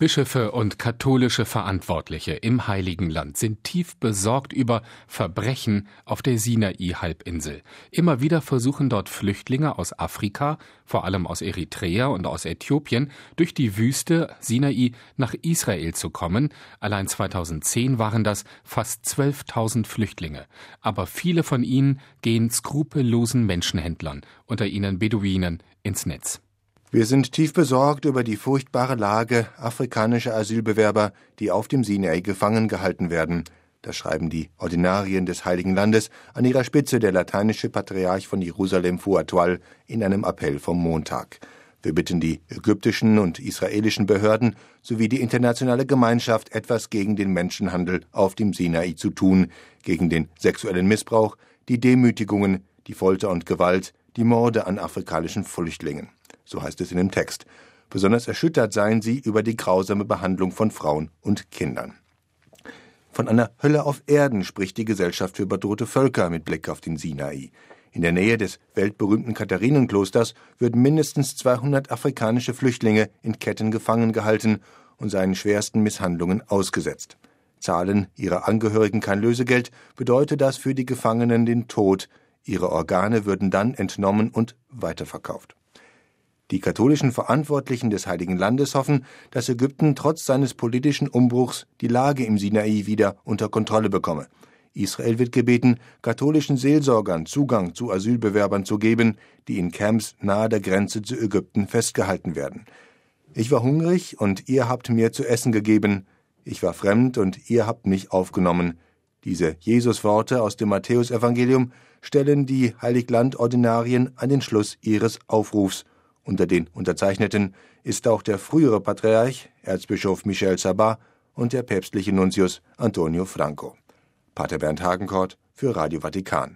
Bischöfe und katholische Verantwortliche im Heiligen Land sind tief besorgt über Verbrechen auf der Sinai-Halbinsel. Immer wieder versuchen dort Flüchtlinge aus Afrika, vor allem aus Eritrea und aus Äthiopien, durch die Wüste Sinai nach Israel zu kommen. Allein 2010 waren das fast 12.000 Flüchtlinge. Aber viele von ihnen gehen skrupellosen Menschenhändlern, unter ihnen Beduinen, ins Netz. Wir sind tief besorgt über die furchtbare Lage afrikanischer Asylbewerber, die auf dem Sinai gefangen gehalten werden. Das schreiben die Ordinarien des Heiligen Landes, an ihrer Spitze der lateinische Patriarch von Jerusalem Fuatual, in einem Appell vom Montag. Wir bitten die ägyptischen und israelischen Behörden sowie die internationale Gemeinschaft, etwas gegen den Menschenhandel auf dem Sinai zu tun, gegen den sexuellen Missbrauch, die Demütigungen, die Folter und Gewalt, die Morde an afrikanischen Flüchtlingen. So heißt es in dem Text. Besonders erschüttert seien sie über die grausame Behandlung von Frauen und Kindern. Von einer Hölle auf Erden spricht die Gesellschaft für bedrohte Völker mit Blick auf den Sinai. In der Nähe des weltberühmten Katharinenklosters würden mindestens 200 afrikanische Flüchtlinge in Ketten gefangen gehalten und seinen schwersten Misshandlungen ausgesetzt. Zahlen ihre Angehörigen kein Lösegeld, bedeute das für die Gefangenen den Tod. Ihre Organe würden dann entnommen und weiterverkauft. Die katholischen Verantwortlichen des Heiligen Landes hoffen, dass Ägypten trotz seines politischen Umbruchs die Lage im Sinai wieder unter Kontrolle bekomme. Israel wird gebeten, katholischen Seelsorgern Zugang zu Asylbewerbern zu geben, die in Camps nahe der Grenze zu Ägypten festgehalten werden. Ich war hungrig und ihr habt mir zu essen gegeben. Ich war fremd und ihr habt mich aufgenommen. Diese Jesus-Worte aus dem Matthäusevangelium stellen die Heiligland-Ordinarien an den Schluss ihres Aufrufs. Unter den Unterzeichneten ist auch der frühere Patriarch, Erzbischof Michel Sabah, und der päpstliche Nuntius Antonio Franco. Pater Bernd Hagenkort für Radio Vatikan.